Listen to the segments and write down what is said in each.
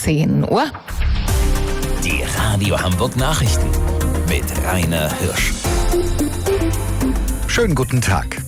10 Uhr. Die Radio Hamburg Nachrichten mit Rainer Hirsch. Schönen guten Tag.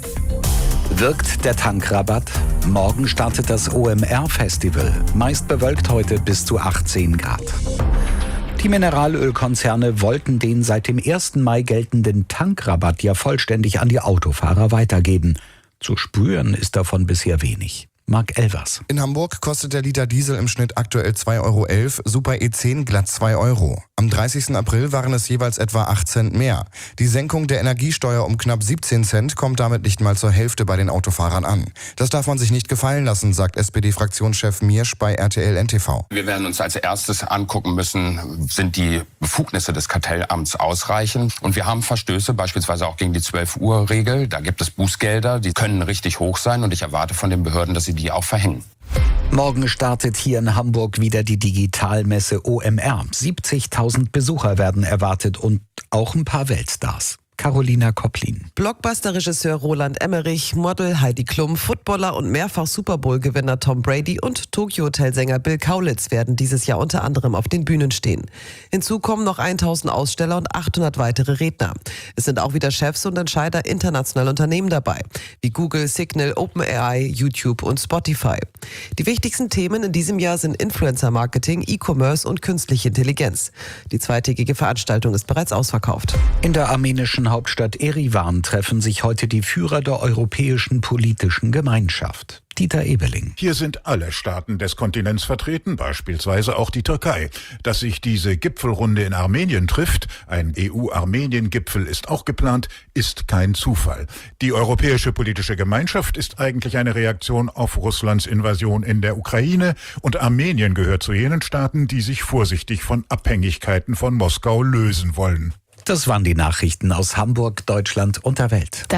Wirkt der Tankrabatt? Morgen startet das OMR-Festival. Meist bewölkt heute bis zu 18 Grad. Die Mineralölkonzerne wollten den seit dem 1. Mai geltenden Tankrabatt ja vollständig an die Autofahrer weitergeben. Zu spüren ist davon bisher wenig. Marc Elvers. In Hamburg kostet der Liter Diesel im Schnitt aktuell 2,11 €, Super E10 glatt 2 €. Am 30. April waren es jeweils etwa 8 Cent mehr. Die Senkung der Energiesteuer um knapp 17 Cent kommt damit nicht mal zur Hälfte bei den Autofahrern an. Das darf man sich nicht gefallen lassen, sagt SPD-Fraktionschef Miersch bei RTL NTV. Wir werden uns als erstes angucken müssen, sind die Befugnisse des Kartellamts ausreichend? Und wir haben Verstöße, beispielsweise auch gegen die 12-Uhr-Regel. Da gibt es Bußgelder, die können richtig hoch sein und ich erwarte von den Behörden, dass sie die auch verhängen. Morgen startet hier in Hamburg wieder die Digitalmesse OMR. 70.000 Besucher werden erwartet und auch ein paar Weltstars. Carolina Kopplin. Blockbuster-Regisseur Roland Emmerich, Model Heidi Klum, Footballer und mehrfach Super Bowl-Gewinner Tom Brady und Tokyo-Hotel-Sänger Bill Kaulitz werden dieses Jahr unter anderem auf den Bühnen stehen. Hinzu kommen noch 1000 Aussteller und 800 weitere Redner. Es sind auch wieder Chefs und Entscheider internationaler Unternehmen dabei, wie Google, Signal, OpenAI, YouTube und Spotify. Die wichtigsten Themen in diesem Jahr sind Influencer-Marketing, E-Commerce und künstliche Intelligenz. Die zweitägige Veranstaltung ist bereits ausverkauft. In der armenischen Hauptstadt Erivan treffen sich heute die Führer der europäischen politischen Gemeinschaft. Dieter Ebeling. Hier sind alle Staaten des Kontinents vertreten, beispielsweise auch die Türkei. Dass sich diese Gipfelrunde in Armenien trifft, ein EU-Armenien-Gipfel ist auch geplant, ist kein Zufall. Die europäische politische Gemeinschaft ist eigentlich eine Reaktion auf Russlands Invasion in der Ukraine und Armenien gehört zu jenen Staaten, die sich vorsichtig von Abhängigkeiten von Moskau lösen wollen. Das waren die Nachrichten aus Hamburg, Deutschland und der Welt.